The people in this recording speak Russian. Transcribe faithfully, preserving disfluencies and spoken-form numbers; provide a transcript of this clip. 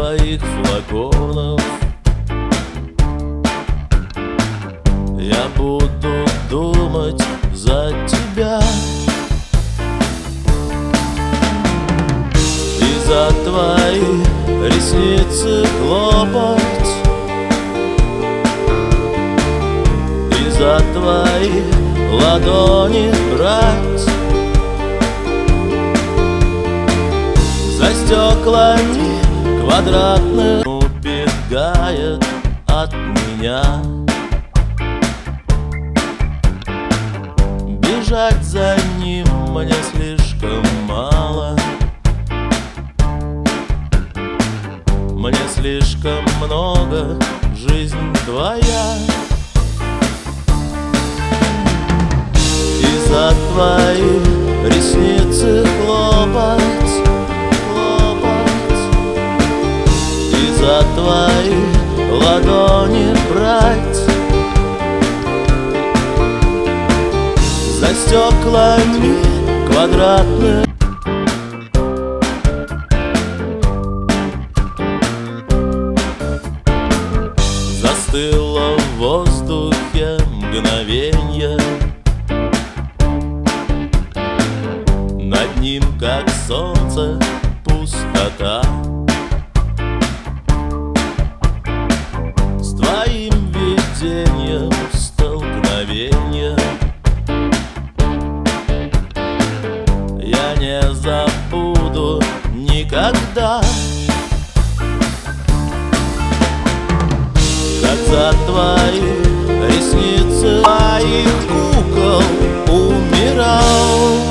твоих флаконов. Я буду думать за тебя и за твои ресницы хлопать, и за твои ладони брать. За стеклами квадратных убегает от меня. Бежать за ним мне слишком мало, мне слишком много жизнь твоя. И за твои ресницы хлопать, хлопать, и за твои ладони брать. За стеклами квадратных застыло в воздухе мгновенье, над ним, как солнце, пустота. С твоим видением столкновенье я не забуду никогда. Как за твои ресницы моих кукол умирал.